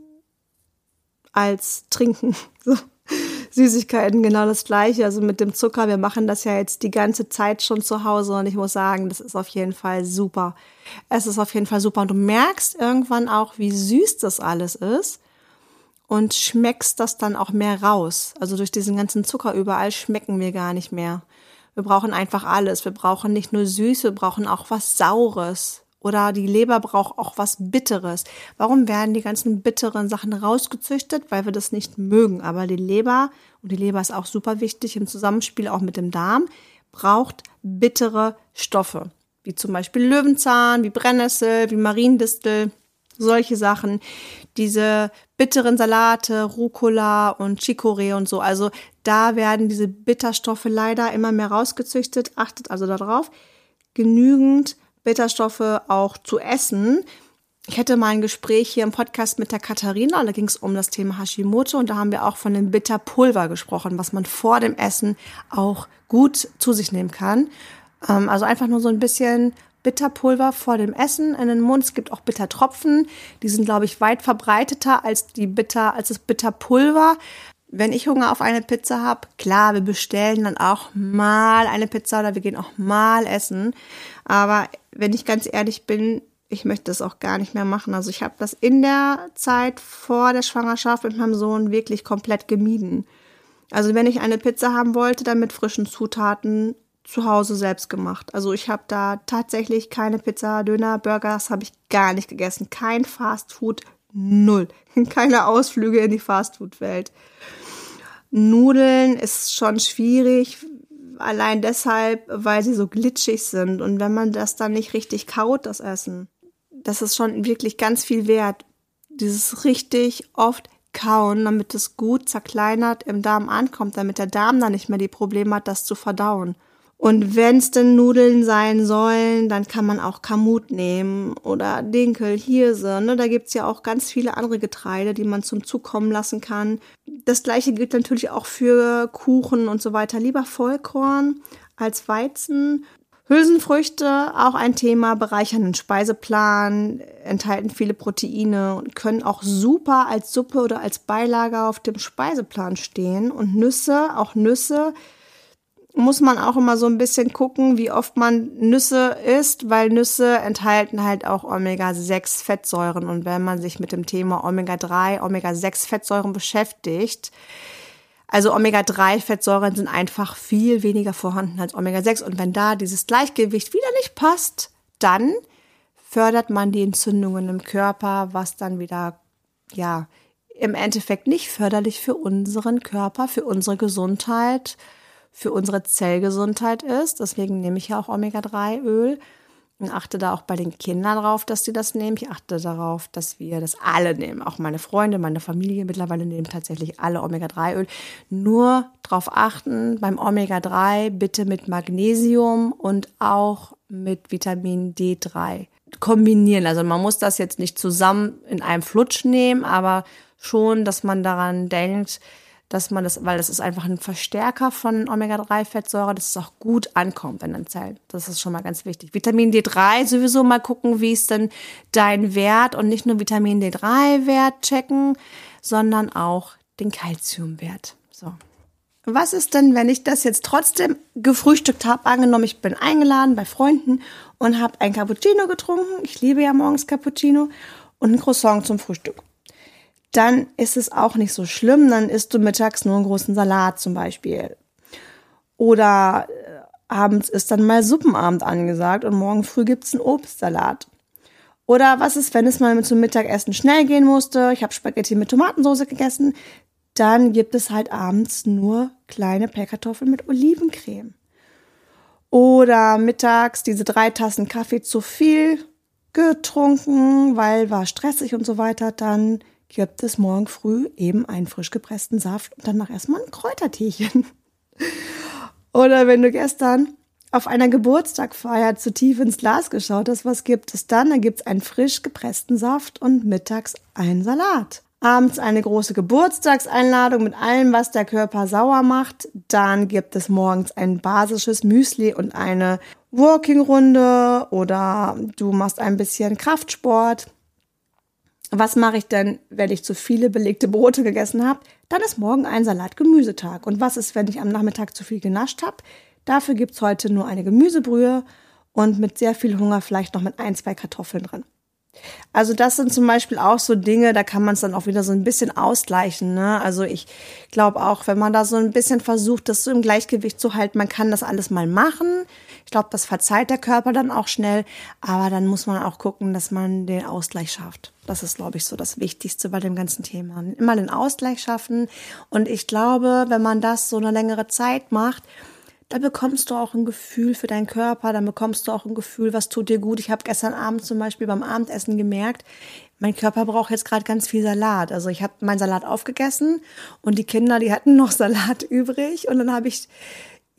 Speaker 1: als trinken. So. Süßigkeiten, genau das Gleiche. Also mit dem Zucker, wir machen das ja jetzt die ganze Zeit schon zu Hause und ich muss sagen, das ist auf jeden Fall super. Es ist auf jeden Fall super und du merkst irgendwann auch, wie süß das alles ist und schmeckst das dann auch mehr raus. Also durch diesen ganzen Zucker überall schmecken wir gar nicht mehr. Wir brauchen einfach alles. Wir brauchen nicht nur süß, wir brauchen auch was Saures. Oder die Leber braucht auch was Bitteres. Warum werden die ganzen bitteren Sachen rausgezüchtet? Weil wir das nicht mögen. Aber die Leber, und die Leber ist auch super wichtig im Zusammenspiel auch mit dem Darm, braucht bittere Stoffe. Wie zum Beispiel Löwenzahn, wie Brennnessel, wie Mariendistel, solche Sachen. Diese bitteren Salate, Rucola und Chicorée und so. Also da werden diese Bitterstoffe leider immer mehr rausgezüchtet. Achtet also darauf, genügend Bitterstoffe auch zu essen. Ich hatte mal ein Gespräch hier im Podcast mit der Katharina, da ging es um das Thema Hashimoto und da haben wir auch von dem Bitterpulver gesprochen, was man vor dem Essen auch gut zu sich nehmen kann. Ähm, also einfach nur so ein bisschen Bitterpulver vor dem Essen in den Mund. Es gibt auch Bittertropfen, die sind, glaube ich, weit verbreiteter als die Bitter, als das Bitterpulver. Wenn ich Hunger auf eine Pizza habe, klar, wir bestellen dann auch mal eine Pizza oder wir gehen auch mal essen. Aber wenn ich ganz ehrlich bin, ich möchte das auch gar nicht mehr machen. Also ich habe das in der Zeit vor der Schwangerschaft mit meinem Sohn wirklich komplett gemieden. Also wenn ich eine Pizza haben wollte, dann mit frischen Zutaten zu Hause selbst gemacht. Also ich habe da tatsächlich keine Pizza, Döner, Burgers habe ich gar nicht gegessen. Kein Fastfood, null. Keine Ausflüge in die Fastfood-Welt. Nudeln ist schon schwierig, allein deshalb, weil sie so glitschig sind. Und wenn man das dann nicht richtig kaut, das Essen, das ist schon wirklich ganz viel wert. Dieses richtig oft kauen, damit es gut zerkleinert im Darm ankommt, damit der Darm dann nicht mehr die Probleme hat, das zu verdauen. Und wenn es denn Nudeln sein sollen, dann kann man auch Kamut nehmen oder Dinkel, Hirse. Ne? Da gibt's ja auch ganz viele andere Getreide, die man zum Zug kommen lassen kann. Das Gleiche gilt natürlich auch für Kuchen und so weiter. Lieber Vollkorn als Weizen. Hülsenfrüchte, auch ein Thema, bereichern den Speiseplan, enthalten viele Proteine und können auch super als Suppe oder als Beilage auf dem Speiseplan stehen. Und Nüsse, auch Nüsse, muss man auch immer so ein bisschen gucken, wie oft man Nüsse isst, weil Nüsse enthalten halt auch Omega sechs Fettsäuren. Und wenn man sich mit dem Thema Omega drei, Omega sechs Fettsäuren beschäftigt, also Omega drei Fettsäuren sind einfach viel weniger vorhanden als Omega sechs. Und wenn da dieses Gleichgewicht wieder nicht passt, dann fördert man die Entzündungen im Körper, was dann wieder, ja, im Endeffekt nicht förderlich für unseren Körper, für unsere Gesundheit, für unsere Zellgesundheit ist. Deswegen nehme ich ja auch Omega drei Öl und achte da auch bei den Kindern drauf, dass die das nehmen. Ich achte darauf, dass wir das alle nehmen. Auch meine Freunde, meine Familie mittlerweile nehmen tatsächlich alle Omega drei Öl. Nur darauf achten, beim Omega drei bitte mit Magnesium und auch mit Vitamin D drei kombinieren. Also man muss das jetzt nicht zusammen in einem Flutsch nehmen, aber schon, dass man daran denkt, dass man das, weil das ist einfach ein Verstärker von Omega drei Fettsäure, dass es auch gut ankommt in den Zellen. Das ist schon mal ganz wichtig. Vitamin D drei sowieso mal gucken, wie ist denn dein Wert und nicht nur Vitamin D drei Wert checken, sondern auch den Calciumwert. So. Was ist denn, wenn ich das jetzt trotzdem gefrühstückt habe? Angenommen, ich bin eingeladen bei Freunden und habe ein Cappuccino getrunken. Ich liebe ja morgens Cappuccino und ein Croissant zum Frühstück. Dann ist es auch nicht so schlimm, dann isst du mittags nur einen großen Salat zum Beispiel. Oder äh, abends ist dann mal Suppenabend angesagt und morgen früh gibt's einen Obstsalat. Oder was ist, wenn es mal zum Mittagessen schnell gehen musste, ich habe Spaghetti mit Tomatensauce gegessen, dann gibt es halt abends nur kleine Pellkartoffeln mit Olivencreme. Oder mittags diese drei Tassen Kaffee zu viel getrunken, weil war stressig und so weiter, dann gibt es morgen früh eben einen frisch gepressten Saft und danach erstmal ein Kräuterteechen. Oder wenn du gestern auf einer Geburtstagsfeier zu tief ins Glas geschaut hast, was gibt es dann? Dann gibt es einen frisch gepressten Saft und mittags einen Salat. Abends eine große Geburtstagseinladung mit allem, was der Körper sauer macht. Dann gibt es morgens ein basisches Müsli und eine Walking-Runde oder du machst ein bisschen Kraftsport. Was mache ich denn, wenn ich zu viele belegte Brote gegessen habe? Dann ist morgen ein Salat-Gemüsetag. Und was ist, wenn ich am Nachmittag zu viel genascht habe? Dafür gibt's heute nur eine Gemüsebrühe und mit sehr viel Hunger vielleicht noch mit ein, zwei Kartoffeln drin. Also das sind zum Beispiel auch so Dinge, da kann man es dann auch wieder so ein bisschen ausgleichen, ne? Also ich glaube auch, wenn man da so ein bisschen versucht, das so im Gleichgewicht zu halten, man kann das alles mal machen. Ich glaube, das verzeiht der Körper dann auch schnell, aber dann muss man auch gucken, dass man den Ausgleich schafft. Das ist, glaube ich, so das Wichtigste bei dem ganzen Thema. Immer den Ausgleich schaffen und ich glaube, wenn man das so eine längere Zeit macht, da bekommst du auch ein Gefühl für deinen Körper, dann bekommst du auch ein Gefühl, was tut dir gut. Ich habe gestern Abend zum Beispiel beim Abendessen gemerkt, mein Körper braucht jetzt gerade ganz viel Salat. Also ich habe meinen Salat aufgegessen und die Kinder, die hatten noch Salat übrig und dann habe ich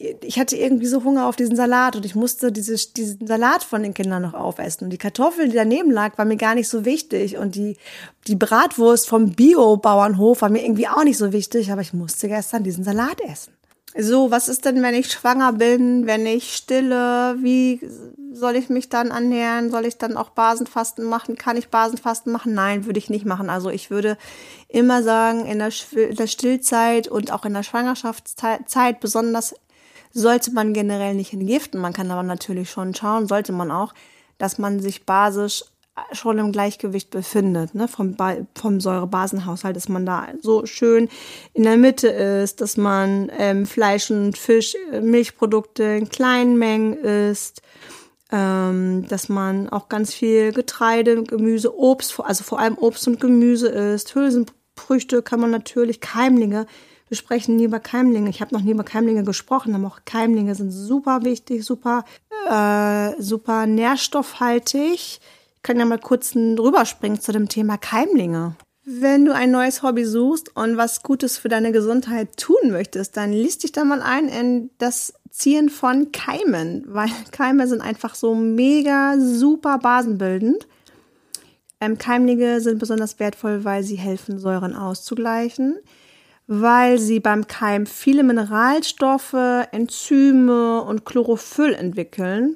Speaker 1: ich hatte irgendwie so Hunger auf diesen Salat und ich musste diese, diesen Salat von den Kindern noch aufessen. Und die Kartoffel, die daneben lag, war mir gar nicht so wichtig. Und die, die Bratwurst vom Bio-Bauernhof war mir irgendwie auch nicht so wichtig. Aber ich musste gestern diesen Salat essen. So, was ist denn, wenn ich schwanger bin, wenn ich stille? Wie soll ich mich dann ernähren? Soll ich dann auch Basenfasten machen? Kann ich Basenfasten machen? Nein, würde ich nicht machen. Also ich würde immer sagen, in der, in der Stillzeit und auch in der Schwangerschaftszeit besonders sollte man generell nicht entgiften. Man kann aber natürlich schon schauen, sollte man auch, dass man sich basisch schon im Gleichgewicht befindet, ne, vom, vom Säurebasenhaushalt, dass man da so schön in der Mitte ist, dass man ähm, Fleisch und Fisch, Milchprodukte in kleinen Mengen isst, ähm, dass man auch ganz viel Getreide, Gemüse, Obst, also vor allem Obst und Gemüse isst. Hülsenfrüchte kann man natürlich, Keimlinge, wir sprechen nie über Keimlinge, ich habe noch nie über Keimlinge gesprochen, aber auch Keimlinge sind super wichtig, super, äh, super nährstoffhaltig. Ich kann ja mal kurz rüberspringen zu dem Thema Keimlinge. Wenn du ein neues Hobby suchst und was Gutes für deine Gesundheit tun möchtest, dann liest dich da mal ein in das Ziehen von Keimen, weil Keime sind einfach so mega super basenbildend. Ähm, Keimlinge sind besonders wertvoll, weil sie helfen, Säuren auszugleichen, weil sie beim Keim viele Mineralstoffe, Enzyme und Chlorophyll entwickeln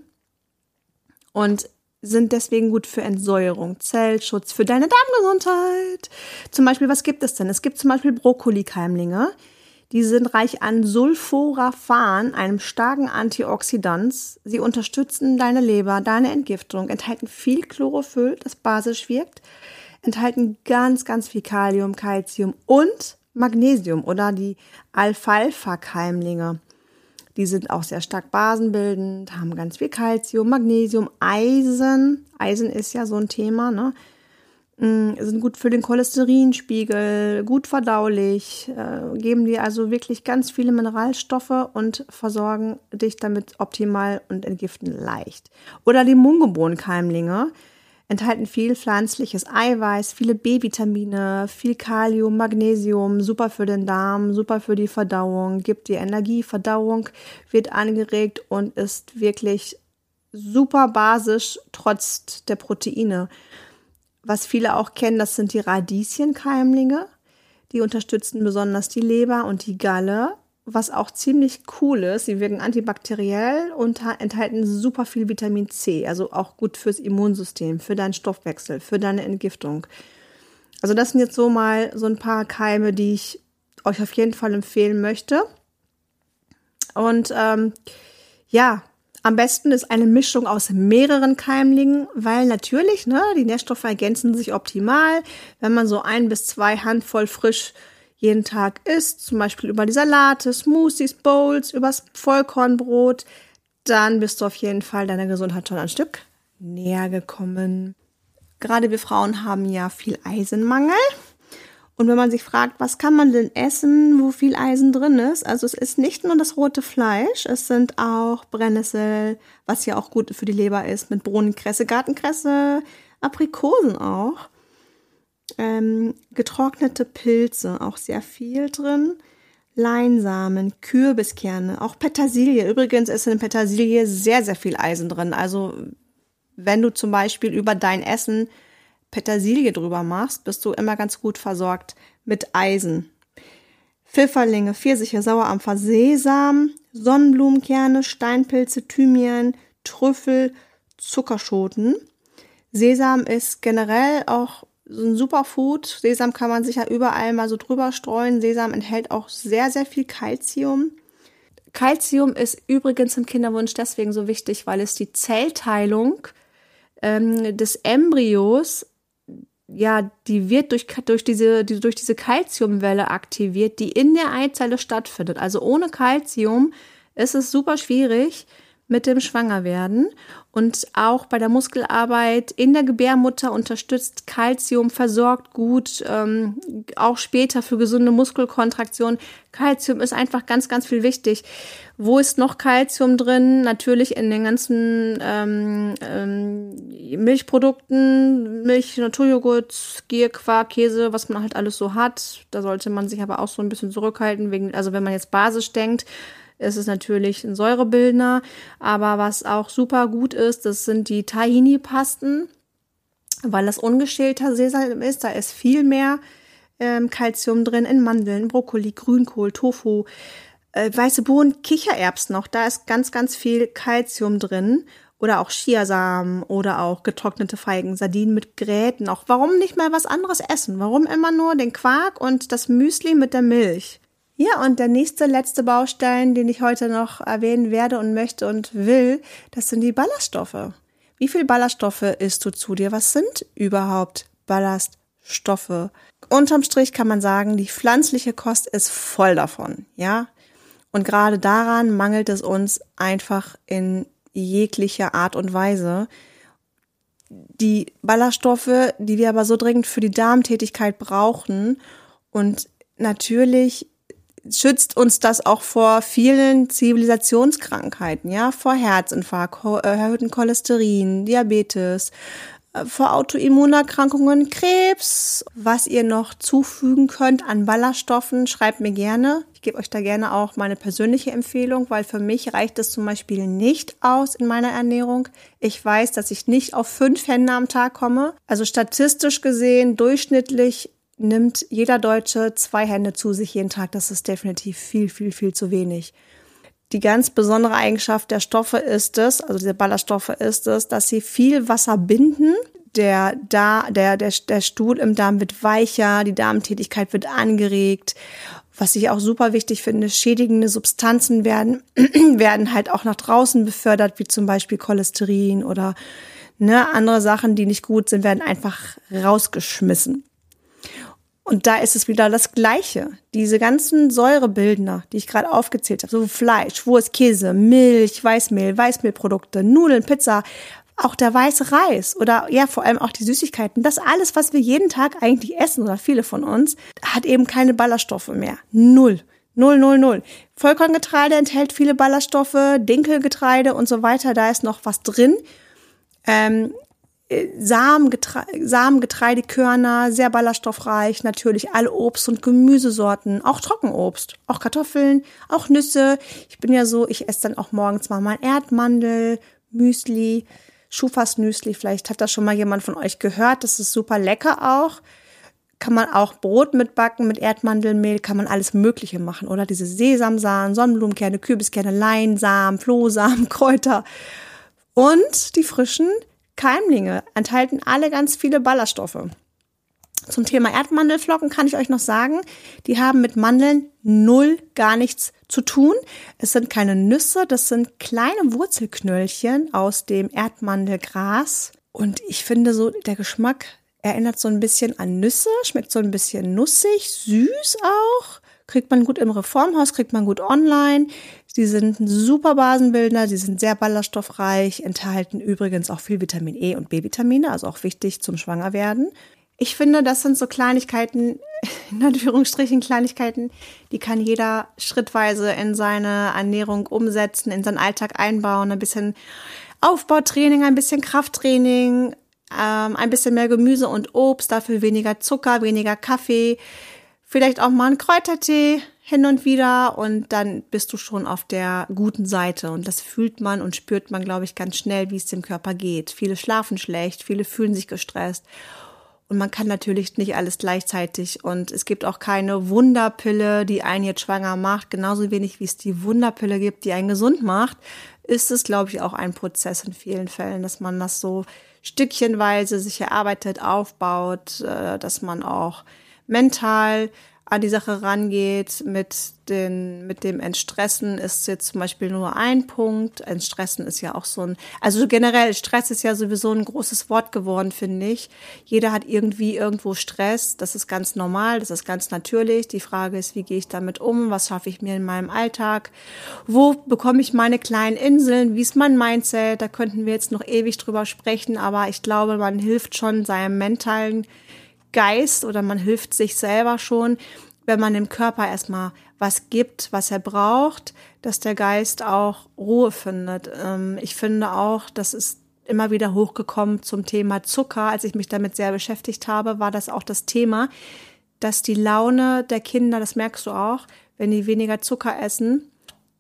Speaker 1: und sind deswegen gut für Entsäuerung, Zellschutz, für deine Darmgesundheit. Zum Beispiel, was gibt es denn? Es gibt zum Beispiel Brokkoli-Keimlinge. Die sind reich an Sulforaphan, einem starken Antioxidant. Sie unterstützen deine Leber, deine Entgiftung, enthalten viel Chlorophyll, das basisch wirkt, enthalten ganz, ganz viel Kalium, Calcium und Magnesium oder die Alfalfa-Keimlinge. Die sind auch sehr stark basenbildend, haben ganz viel Calcium, Magnesium, Eisen. Eisen ist ja so ein Thema, ne? Sind gut für den Cholesterinspiegel, gut verdaulich, äh, geben dir also wirklich ganz viele Mineralstoffe und versorgen dich damit optimal und entgiften leicht. Oder die Mungebohnenkeimlinge enthalten viel pflanzliches Eiweiß, viele B-Vitamine, viel Kalium, Magnesium, super für den Darm, super für die Verdauung, gibt dir Energie, Verdauung wird angeregt und ist wirklich super basisch trotz der Proteine. Was viele auch kennen, das sind die Radieschenkeimlinge. Die unterstützen besonders die Leber und die Galle, was auch ziemlich cool ist. Sie wirken antibakteriell und enthalten super viel Vitamin C, also auch gut fürs Immunsystem, für deinen Stoffwechsel, für deine Entgiftung. Also das sind jetzt so mal so ein paar Keime, die ich euch auf jeden Fall empfehlen möchte. Und ähm, ja, am besten ist eine Mischung aus mehreren Keimlingen, weil natürlich, ne, die Nährstoffe ergänzen sich optimal, wenn man so ein bis zwei Handvoll frisch jeden Tag isst, zum Beispiel über die Salate, Smoothies, Bowls, übers Vollkornbrot, dann bist du auf jeden Fall deiner Gesundheit schon ein Stück näher gekommen. Gerade wir Frauen haben ja viel Eisenmangel. Und wenn man sich fragt, was kann man denn essen, wo viel Eisen drin ist? Also es ist nicht nur das rote Fleisch, es sind auch Brennnessel, was ja auch gut für die Leber ist, mit Bohnenkresse, Gartenkresse, Aprikosen auch. Ähm, getrocknete Pilze, auch sehr viel drin. Leinsamen, Kürbiskerne, auch Petersilie. Übrigens ist in Petersilie sehr, sehr viel Eisen drin. Also wenn du zum Beispiel über dein Essen Petersilie drüber machst, bist du immer ganz gut versorgt mit Eisen. Pfifferlinge, Pfirsiche, Sauerampfer, Sesam, Sonnenblumenkerne, Steinpilze, Thymian, Trüffel, Zuckerschoten. Sesam ist generell auch so ein Superfood. Sesam kann man sich ja überall mal so drüber streuen. Sesam enthält auch sehr, sehr viel Calcium. Calcium ist übrigens im Kinderwunsch deswegen so wichtig, weil es die Zellteilung ähm, des Embryos, ja, die wird durch, durch diese, die, durch diese Calciumwelle aktiviert, die in der Eizelle stattfindet. Also ohne Calcium ist es super schwierig mit dem Schwangerwerden. Und auch bei der Muskelarbeit in der Gebärmutter unterstützt Calcium, versorgt gut, ähm, auch später für gesunde Muskelkontraktion. Calcium ist einfach ganz, ganz viel wichtig. Wo ist noch Calcium drin? Natürlich in den ganzen ähm, ähm, Milchprodukten, Milch, Naturjoghurt, Gier, Quark, Käse, was man halt alles so hat. Da sollte man sich aber auch so ein bisschen zurückhalten, wegen, also wenn man jetzt basisch denkt. ist es natürlich ein Säurebildner. Aber was auch super gut ist, das sind die Tahini-Pasten, weil das ungeschälter Sesam ist. Da ist viel mehr ähm, Calcium drin in Mandeln, Brokkoli, Grünkohl, Tofu, äh, weiße Bohnen, Kichererbsen noch. Da ist ganz, ganz viel Calcium drin. Oder auch Chiasamen oder auch getrocknete Feigen, Sardinen mit Gräten. Auch warum nicht mal was anderes essen? Warum immer nur den Quark und das Müsli mit der Milch? Ja, und der nächste, letzte Baustein, den ich heute noch erwähnen werde und möchte und will, das sind die Ballaststoffe. Wie viel Ballaststoffe isst du zu dir? Was sind überhaupt Ballaststoffe? Unterm Strich kann man sagen, die pflanzliche Kost ist voll davon, ja? Und gerade daran mangelt es uns einfach in jeglicher Art und Weise. Die Ballaststoffe, die wir aber so dringend für die Darmtätigkeit brauchen, und natürlich schützt uns das auch vor vielen Zivilisationskrankheiten, ja, vor Herzinfarkt, erhöhten Cholesterin, Diabetes, vor Autoimmunerkrankungen, Krebs. Was ihr noch zufügen könnt an Ballaststoffen, schreibt mir gerne. Ich gebe euch da gerne auch meine persönliche Empfehlung, weil für mich reicht es zum Beispiel nicht aus in meiner Ernährung. Ich weiß, dass ich nicht auf fünf Hände am Tag komme. Also statistisch gesehen, durchschnittlich nimmt jeder Deutsche zwei Hände zu sich jeden Tag. Das ist definitiv viel, viel, viel zu wenig. Die ganz besondere Eigenschaft der Stoffe ist es, also dieser Ballaststoffe ist es, dass sie viel Wasser binden. Der, da, der, der, der Stuhl im Darm wird weicher, die Darmtätigkeit wird angeregt. Was ich auch super wichtig finde, schädigende Substanzen werden, werden halt auch nach draußen befördert, wie zum Beispiel Cholesterin oder ne, andere Sachen, die nicht gut sind, werden einfach rausgeschmissen. Und da ist es wieder das Gleiche. Diese ganzen Säurebildner, die ich gerade aufgezählt habe, so Fleisch, Wurst, Käse, Milch, Weißmehl, Weißmehlprodukte, Nudeln, Pizza, auch der weiße Reis oder ja vor allem auch die Süßigkeiten, das alles, was wir jeden Tag eigentlich essen oder viele von uns, hat eben keine Ballaststoffe mehr. Null. Null, null, null. Vollkorngetreide enthält viele Ballaststoffe, Dinkelgetreide und so weiter, da ist noch was drin. Ähm, Samen, Getre- Samen, Getreidekörner, sehr ballaststoffreich, natürlich alle Obst- und Gemüsesorten, auch Trockenobst, auch Kartoffeln, auch Nüsse. Ich bin ja so, ich esse dann auch morgens mal mal Erdmandel, Müsli, Schufas-Müsli, vielleicht hat das schon mal jemand von euch gehört, das ist super lecker auch. Kann man auch Brot mitbacken mit Erdmandelmehl, kann man alles Mögliche machen, oder? Diese Sesamsamen, Sonnenblumenkerne, Kürbiskerne, Leinsamen, Flohsamen, Kräuter und die frischen Keimlinge enthalten alle ganz viele Ballaststoffe. Zum Thema Erdmandelflocken kann ich euch noch sagen, die haben mit Mandeln null gar nichts zu tun. Es sind keine Nüsse, das sind kleine Wurzelknöllchen aus dem Erdmandelgras. Und ich finde so, der Geschmack erinnert so ein bisschen an Nüsse, schmeckt so ein bisschen nussig, süß auch. Kriegt man gut im Reformhaus, kriegt man gut online. Sie sind ein super Basenbildner, sie sind sehr ballaststoffreich, enthalten übrigens auch viel Vitamin E und B-Vitamine, also auch wichtig zum Schwangerwerden. Ich finde, das sind so Kleinigkeiten, in Anführungsstrichen Kleinigkeiten, die kann jeder schrittweise in seine Ernährung umsetzen, in seinen Alltag einbauen. Ein bisschen Aufbautraining, ein bisschen Krafttraining, ähm, ein bisschen mehr Gemüse und Obst, dafür weniger Zucker, weniger Kaffee. Vielleicht auch mal einen Kräutertee hin und wieder und dann bist du schon auf der guten Seite. Und das fühlt man und spürt man, glaube ich, ganz schnell, wie es dem Körper geht. Viele schlafen schlecht, viele fühlen sich gestresst. Und man kann natürlich nicht alles gleichzeitig. Und es gibt auch keine Wunderpille, die einen jetzt schwanger macht. Genauso wenig, wie es die Wunderpille gibt, die einen gesund macht, ist es, glaube ich, auch ein Prozess in vielen Fällen, dass man das so stückchenweise sich erarbeitet, aufbaut, dass man auch mental an die Sache rangeht. Mit den, mit dem Entstressen ist jetzt zum Beispiel nur ein Punkt. Entstressen ist ja auch so ein, also generell Stress ist ja sowieso ein großes Wort geworden, finde ich. Jeder hat irgendwie irgendwo Stress. Das ist ganz normal, das ist ganz natürlich. Die Frage ist, wie gehe ich damit um? Was schaffe ich mir in meinem Alltag? Wo bekomme ich meine kleinen Inseln? Wie ist mein Mindset? Da könnten wir jetzt noch ewig drüber sprechen, aber ich glaube, man hilft schon seinem mentalen Geist oder man hilft sich selber schon, wenn man dem Körper erstmal was gibt, was er braucht, dass der Geist auch Ruhe findet. Ich finde auch, das ist immer wieder hochgekommen zum Thema Zucker. Als ich mich damit sehr beschäftigt habe, war das auch das Thema, dass die Laune der Kinder, das merkst du auch, wenn die weniger Zucker essen,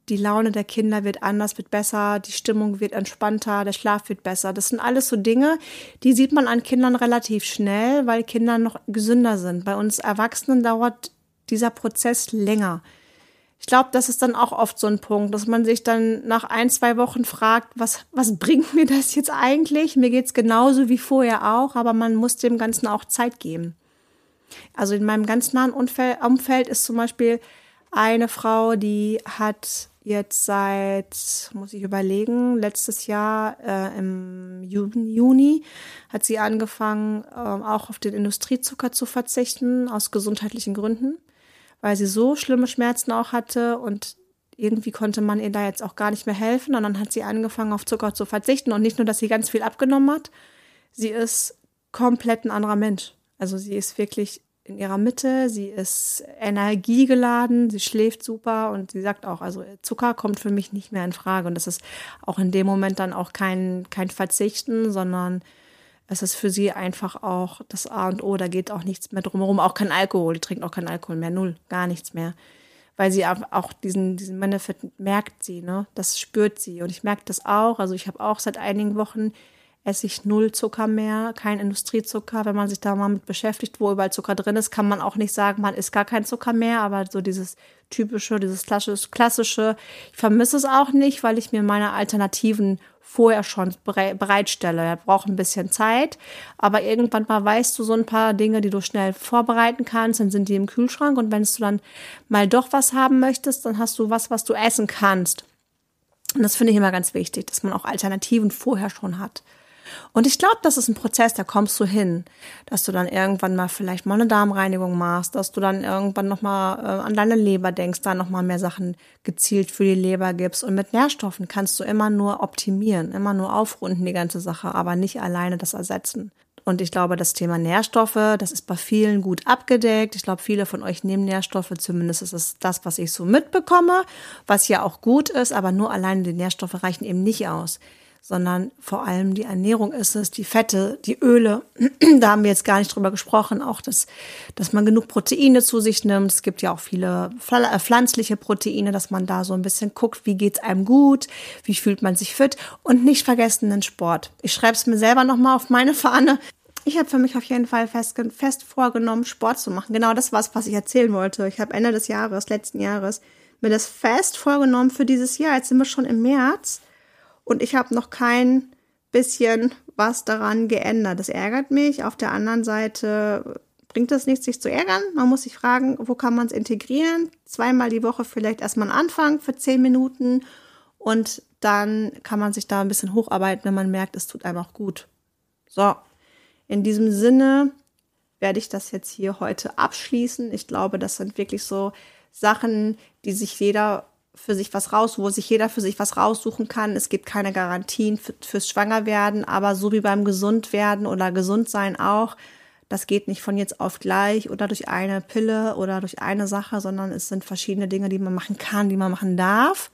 Speaker 1: die Laune der Kinder wird anders, wird besser, die Stimmung wird entspannter, der Schlaf wird besser. Das sind alles so Dinge, die sieht man an Kindern relativ schnell, weil Kinder noch gesünder sind. Bei uns Erwachsenen dauert dieser Prozess länger. Ich glaube, das ist dann auch oft so ein Punkt, dass man sich dann nach ein, zwei Wochen fragt, was, was bringt mir das jetzt eigentlich? Mir geht's genauso wie vorher auch, aber man muss dem Ganzen auch Zeit geben. Also in meinem ganz nahen Umfeld ist zum Beispiel eine Frau, die hat jetzt seit, muss ich überlegen, letztes Jahr äh, im Juni hat sie angefangen, äh, auch auf den Industriezucker zu verzichten, aus gesundheitlichen Gründen, weil sie so schlimme Schmerzen auch hatte und irgendwie konnte man ihr da jetzt auch gar nicht mehr helfen. Und dann hat sie angefangen, auf Zucker zu verzichten. Und nicht nur, dass sie ganz viel abgenommen hat, sie ist komplett ein anderer Mensch. Also sie ist wirklich in ihrer Mitte, sie ist energiegeladen, sie schläft super und sie sagt auch, also Zucker kommt für mich nicht mehr in Frage. Und das ist auch in dem Moment dann auch kein, kein Verzichten, sondern es ist für sie einfach auch das A und O, da geht auch nichts mehr drumherum, auch kein Alkohol, die trinkt auch keinen Alkohol mehr, null, gar nichts mehr. Weil sie auch diesen, diesen Benefit merkt sie, ne, das spürt sie und ich merke das auch, also ich habe auch seit einigen Wochen esse ich null Zucker mehr, kein Industriezucker. Wenn man sich da mal mit beschäftigt, wo überall Zucker drin ist, kann man auch nicht sagen, man isst gar kein Zucker mehr. Aber so dieses typische, dieses klassische, ich vermisse es auch nicht, weil ich mir meine Alternativen vorher schon bereitstelle. Er braucht ein bisschen Zeit, aber irgendwann mal weißt du so ein paar Dinge, die du schnell vorbereiten kannst, dann sind die im Kühlschrank. Und wenn du dann mal doch was haben möchtest, dann hast du was, was du essen kannst. Und das finde ich immer ganz wichtig, dass man auch Alternativen vorher schon hat. Und ich glaube, das ist ein Prozess, da kommst du hin, dass du dann irgendwann mal vielleicht mal eine Darmreinigung machst, dass du dann irgendwann nochmal äh, an deine Leber denkst, da nochmal mehr Sachen gezielt für die Leber gibst. Und mit Nährstoffen kannst du immer nur optimieren, immer nur aufrunden die ganze Sache, aber nicht alleine das ersetzen. Und ich glaube, das Thema Nährstoffe, das ist bei vielen gut abgedeckt. Ich glaube, viele von euch nehmen Nährstoffe, zumindest ist es das, was ich so mitbekomme, was ja auch gut ist, aber nur alleine die Nährstoffe reichen eben nicht aus. Sondern vor allem die Ernährung ist es, die Fette, die Öle, da haben wir jetzt gar nicht drüber gesprochen, auch das, dass man genug Proteine zu sich nimmt. Es gibt ja auch viele pflanzliche Proteine, dass man da so ein bisschen guckt, wie geht's einem gut, wie fühlt man sich fit und nicht vergessen den Sport. Ich schreibe es mir selber nochmal auf meine Fahne. Ich habe für mich auf jeden Fall fest, fest vorgenommen, Sport zu machen. Genau das war es, was ich erzählen wollte. Ich habe Ende des Jahres, letzten Jahres, mir das fest vorgenommen für dieses Jahr. Jetzt sind wir schon im März. Und ich habe noch kein bisschen was daran geändert. Das ärgert mich. Auf der anderen Seite bringt es nichts, sich zu ärgern. Man muss sich fragen, wo kann man es integrieren? Zweimal die Woche vielleicht erstmal anfangen für zehn Minuten. Und dann kann man sich da ein bisschen hocharbeiten, wenn man merkt, es tut einem auch gut. So, in diesem Sinne werde ich das jetzt hier heute abschließen. Ich glaube, das sind wirklich so Sachen, die sich jeder für sich was raus, wo sich jeder für sich was raussuchen kann. Es gibt keine Garantien für, fürs Schwangerwerden, aber so wie beim Gesundwerden oder Gesundsein auch, das geht nicht von jetzt auf gleich oder durch eine Pille oder durch eine Sache, sondern es sind verschiedene Dinge, die man machen kann, die man machen darf.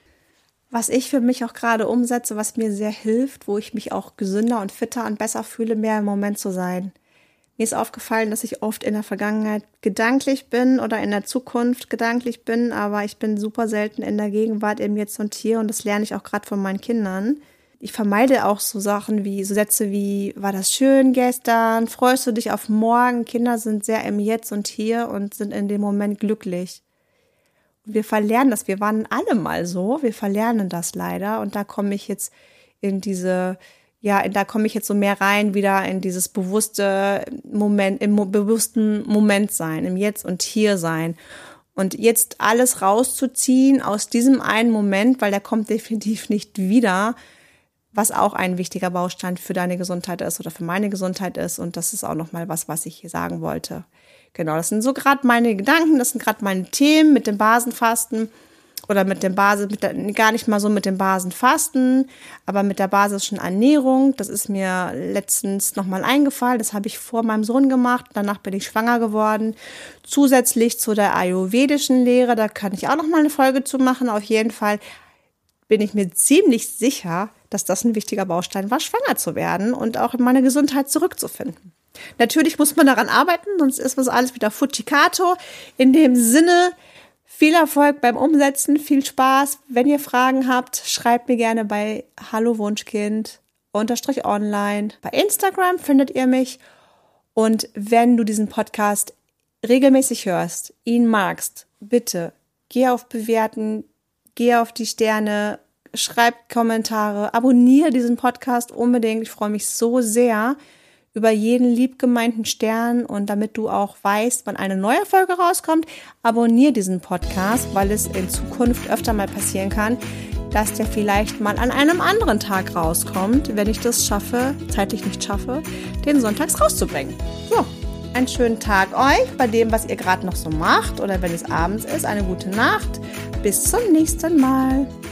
Speaker 1: Was ich für mich auch gerade umsetze, was mir sehr hilft, wo ich mich auch gesünder und fitter und besser fühle, mehr im Moment zu sein. Mir ist aufgefallen, dass ich oft in der Vergangenheit gedanklich bin oder in der Zukunft gedanklich bin, aber ich bin super selten in der Gegenwart, im Jetzt und Hier und das lerne ich auch gerade von meinen Kindern. Ich vermeide auch so Sachen wie, so Sätze wie, war das schön gestern, freust du dich auf morgen? Kinder sind sehr im Jetzt und Hier und sind in dem Moment glücklich. Und wir verlernen das, wir waren alle mal so, wir verlernen das leider und da komme ich jetzt in diese... Ja, da komme ich jetzt so mehr rein, wieder in dieses bewusste Moment, im bewussten Moment sein, im Jetzt und Hier sein. Und jetzt alles rauszuziehen aus diesem einen Moment, weil der kommt definitiv nicht wieder, was auch ein wichtiger Baustein für deine Gesundheit ist oder für meine Gesundheit ist. Und das ist auch nochmal was, was ich hier sagen wollte. Genau, das sind so gerade meine Gedanken, das sind gerade meine Themen mit dem Basenfasten. Oder mit dem Basis, mit der, gar nicht mal so mit dem Basenfasten, aber mit der basischen Ernährung. Das ist mir letztens nochmal eingefallen. Das habe ich vor meinem Sohn gemacht. Danach bin ich schwanger geworden. Zusätzlich zu der ayurvedischen Lehre, da kann ich auch nochmal eine Folge zu machen. Auf jeden Fall bin ich mir ziemlich sicher, dass das ein wichtiger Baustein war, schwanger zu werden und auch in meine Gesundheit zurückzufinden. Natürlich muss man daran arbeiten, sonst ist was alles wieder Fujikato. In dem Sinne, Viel Erfolg beim Umsetzen, viel Spaß. Wenn ihr Fragen habt, schreibt mir gerne bei Hallo Wunschkind unterstrich online. Bei Instagram findet ihr mich. Und wenn du diesen Podcast regelmäßig hörst, ihn magst, bitte geh auf Bewerten, geh auf die Sterne, schreib Kommentare, abonniere diesen Podcast unbedingt. Ich freue mich so sehr über jeden liebgemeinten Stern, und damit du auch weißt, wann eine neue Folge rauskommt, abonniere diesen Podcast, weil es in Zukunft öfter mal passieren kann, dass der vielleicht mal an einem anderen Tag rauskommt, wenn ich das schaffe, zeitlich nicht schaffe, den sonntags rauszubringen. So, einen schönen Tag euch bei dem, was ihr gerade noch so macht, oder wenn es abends ist, eine gute Nacht. Bis zum nächsten Mal.